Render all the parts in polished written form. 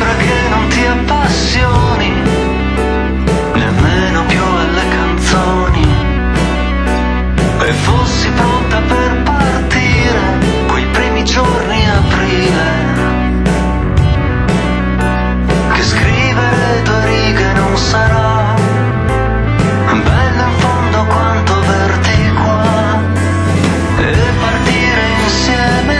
sembra che non ti appassioni nemmeno più alle canzoni, e fossi pronta per partire quei primi giorni aprile, che scrivere 2 righe non sarà bello in fondo quanto averti qua e partire insieme.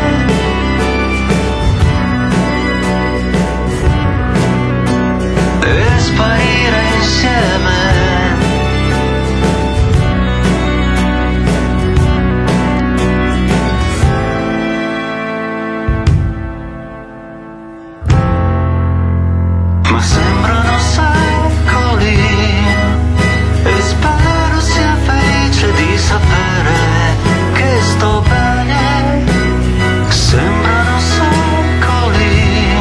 E sparire insieme. Ma sembrano secoli e spero sia felice di sapere che sto bene. Sembrano secoli,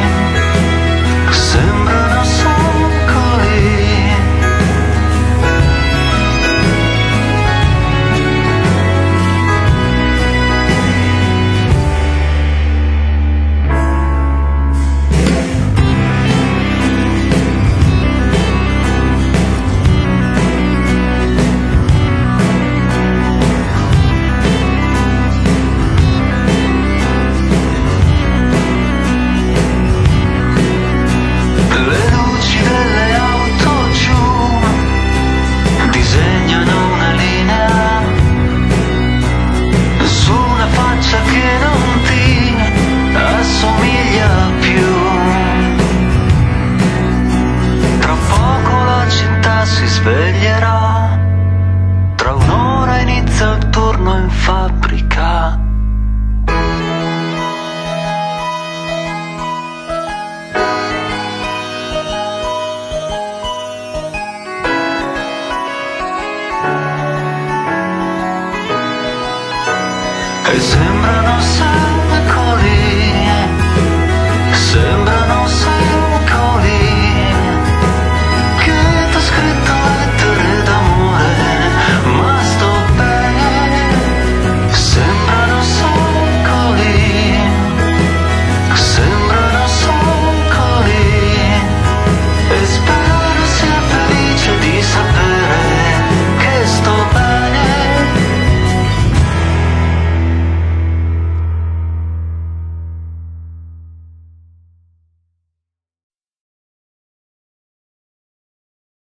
sembrano secoli. Le luci delle auto giù disegnano una linea su una faccia che non ti assomiglia più. Tra poco la città si sveglierà, tra un'ora inizia il turno in fabbrica. E sembrano